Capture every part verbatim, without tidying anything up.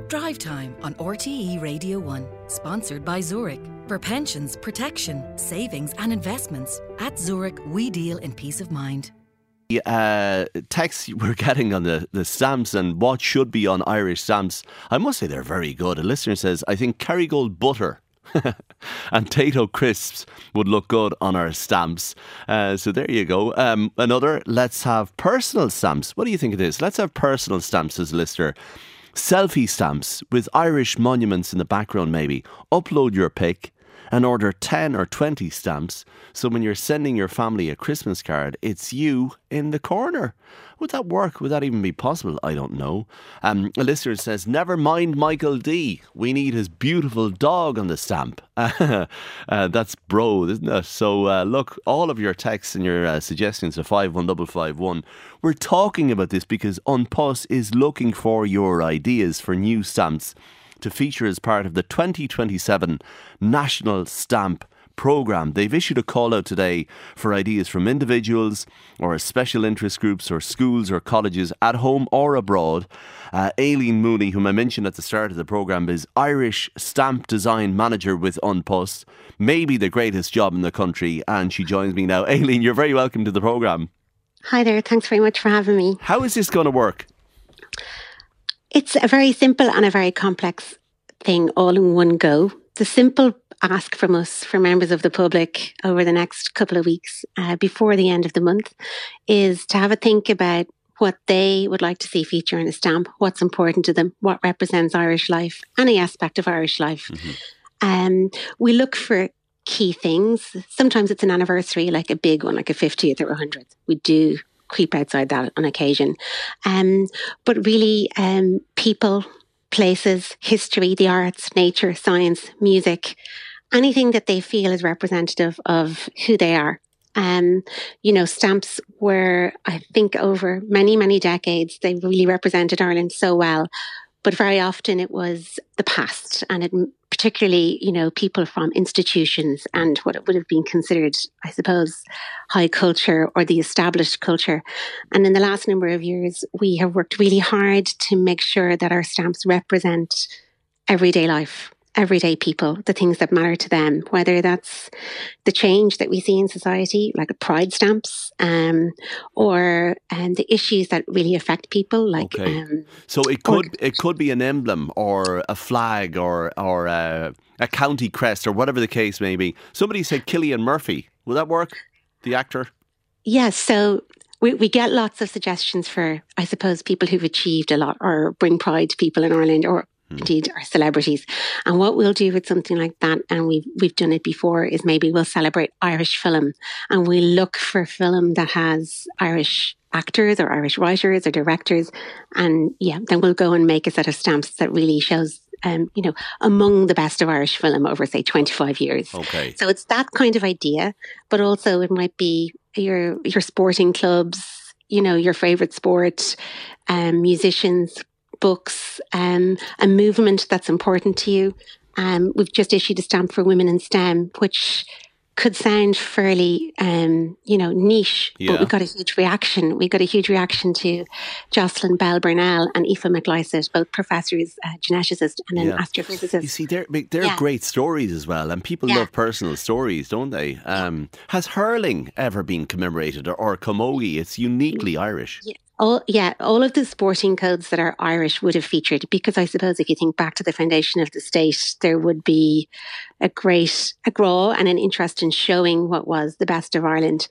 Drive Time on R T E Radio one, sponsored by Zurich. For pensions, protection, savings and investments, at Zurich we deal in peace of mind. The uh, texts we're getting on the, the stamps and what should be on Irish stamps, I must say they're very good. A listener says, I think Kerrygold butter and Tato crisps would look good on our stamps. Uh, so there you go. Um, another, let's have personal stamps. What do you think of this? Let's have personal stamps, as a listener. Selfie stamps with Irish monuments in the background maybe. Upload your pic and order ten or twenty stamps. So when you're sending your family a Christmas card, it's you in the corner. Would that work? Would that even be possible? I don't know. Um, a listener says, never mind Michael D. We need his beautiful dog on the stamp. uh, that's bro, isn't it? So uh, look, all of your texts and your uh, suggestions to five one five five one. We're talking about this because An Post is looking for your ideas for new stamps to feature as part of the twenty twenty-seven National Stamp Programme. They've issued a call out today for ideas from individuals or special interest groups or schools or colleges at home or abroad. Uh, Aileen Mooney, whom I mentioned at the start of the programme, is Irish Stamp Design Manager with An Post. Maybe the greatest job in the country, and she joins me now. Aileen, you're very welcome to the programme. Hi there, thanks very much for having me. How is this going to work? It's a very simple and a very complex thing all in one go. The simple ask from us, for members of the public over the next couple of weeks uh, before the end of the month, is to have a think about what they would like to see feature in a stamp, what's important to them, what represents Irish life, any aspect of Irish life. Mm-hmm. Um, we look for key things. Sometimes it's an anniversary, like a big one, like a fiftieth or a hundredth. We do creep outside that on occasion. Um, but really, um, people, places, history, the arts, nature, science, music, anything that they feel is representative of who they are. Um, you know, stamps were, I think, over many, many decades, they really represented Ireland so well. But very often it was the past, and it, particularly, you know, people from institutions and what it would have been considered, I suppose, high culture or the established culture. And in the last number of years, we have worked really hard to make sure that our stamps represent everyday life, everyday people, the things that matter to them, whether that's the change that we see in society, like pride stamps, um, or um, the issues that really affect people. Like, okay. um, so it could or, it could be an emblem or a flag or or a, a county crest or whatever the case may be. Somebody said Cillian Murphy. Will that work? The actor? Yes. So we, we get lots of suggestions for, I suppose, people who've achieved a lot or bring pride to people in Ireland, or indeed our celebrities. And what we'll do with something like that, and we've, we've done it before, is maybe we'll celebrate Irish film, and we look for film that has Irish actors or Irish writers or directors. And yeah, then we'll go and make a set of stamps that really shows, um, you know, among the best of Irish film over, say, twenty-five years. Okay. So it's that kind of idea, but also it might be your, your sporting clubs, you know, your favourite sport, um, musicians, books, um, a movement that's important to you. Um, we've just issued a stamp for women in STEM, which could sound fairly, um, you know, niche, yeah. but we got a huge reaction. We got a huge reaction to Jocelyn Bell Burnell and Aoife McLysaght, both professors, uh, geneticists and an yeah. astrophysicist. You see, they're, they're yeah. great stories as well, and people yeah. love personal stories, don't they? Um, has hurling ever been commemorated, or, or camogie? It's uniquely Irish. Yeah. All, yeah, all of the sporting codes that are Irish would have featured, because I suppose if you think back to the foundation of the state, there would be a great a draw and an interest in showing what was the best of Ireland.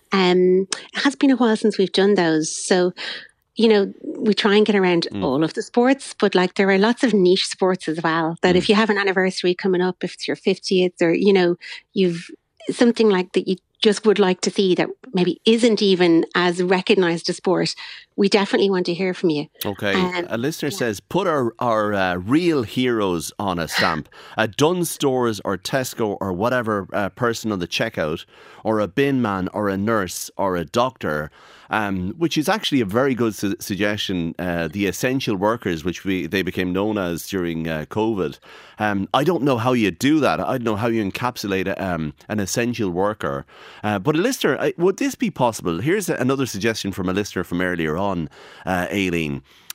Um, it has been a while since we've done those. So, you know, we try and get around mm. all of the sports, but like there are lots of niche sports as well, that mm. if you have an anniversary coming up, if it's your fiftieth, or, you know, you've something like that you just would like to see that maybe isn't even as recognised a sport, we definitely want to hear from you. Okay. Um, a listener yeah. says, put our, our uh, real heroes on a stamp. A Dunnes Stores or Tesco or whatever uh, person on the checkout, or a bin man or a nurse or a doctor, um, which is actually a very good su- suggestion. Uh, the essential workers, which we they became known as during uh, COVID. Um, I don't know how you do that. I don't know how you encapsulate a, um, an essential worker. Uh, but a listener, uh, would this be possible? Here's another suggestion from a listener from earlier on, uh, Aileen.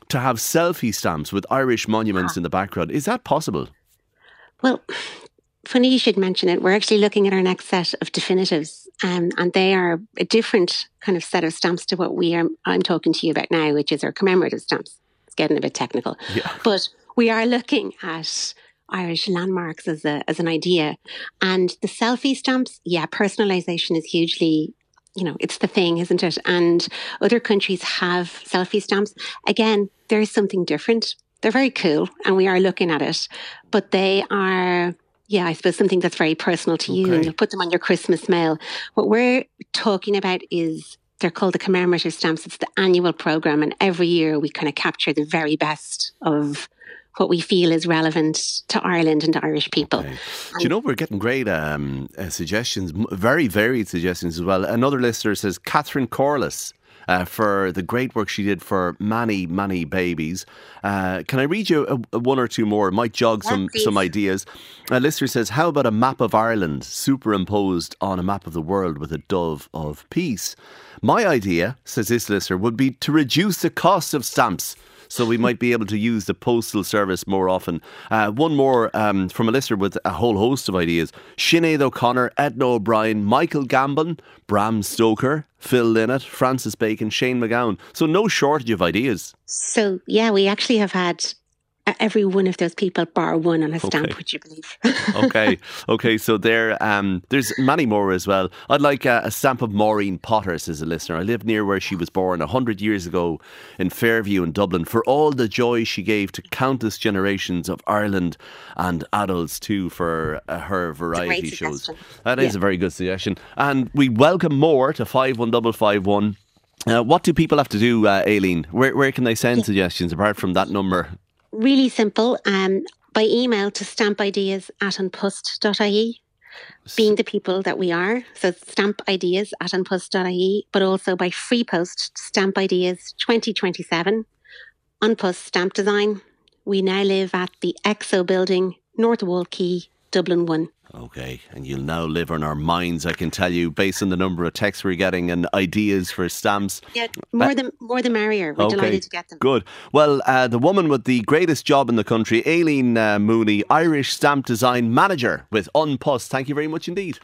to have selfie stamps with Irish monuments in the background. Is that possible? Well, funny you should mention it. We're actually looking at our next set of definitives, um, and they are a different kind of set of stamps to what we are. I'm talking to you about now, which is our commemorative stamps. It's getting a bit technical, yeah. but we are looking at Irish landmarks as a as an idea, and the selfie stamps. Yeah, personalisation is hugely. You know, it's the thing, isn't it? And other countries have selfie stamps. Again, there is something different. They're very cool, and we are looking at it, but they are. Yeah, I suppose something that's very personal to you, okay. and you'll put them on your Christmas mail. What we're talking about is, they're called the commemorative stamps. It's the annual programme, and every year we kind of capture the very best of what we feel is relevant to Ireland and to Irish people. Okay. Do you know, we're getting great um, uh, suggestions, very varied suggestions as well. Another listener says, Catherine Corliss, Uh, for the great work she did for many, many babies. Uh, can I read you a, a one or two more? It might jog some, yeah, some ideas. A listener says, how about a map of Ireland superimposed on a map of the world with a dove of peace? My idea, says this listener, would be to reduce the cost of stamps, so we might be able to use the postal service more often. Uh, one more um, from a listener with a whole host of ideas. Sinead O'Connor, Edna O'Brien, Michael Gambon, Bram Stoker, Phil Lynott, Francis Bacon, Shane McGowan. So no shortage of ideas. So, yeah, we actually have had every one of those people bar one on a stamp, okay. would you believe? okay, okay. So there, um, there's many more as well. I'd like a, a stamp of Maureen Potter, says a listener. I live near where she was born a hundred years ago in Fairview in Dublin, for all the joy she gave to countless generations of Ireland and adults too, for uh, her variety shows. That is yeah. a very good suggestion. And we welcome more to five one five five one. Uh, what do people have to do, uh, Aileen? Where, where can they send yeah. suggestions apart from that number? Really simple, um, by email to stampideas at unpust.ie, being the people that we are. So stampideas at unpust.ie, but also by free post, Stampideas twenty twenty-seven, Unpust Stamp Design. We now live at the Exo Building, North Wall Quay, Dublin one. Okay, and you'll now live on our minds, I can tell you, based on the number of texts we're getting and ideas for stamps. Yeah, more, uh, the, more the merrier. We're okay, delighted to get them. Good. Well, uh, the woman with the greatest job in the country, Aileen uh, Mooney, Irish Stamp Design Manager with Unpust. Thank you very much indeed.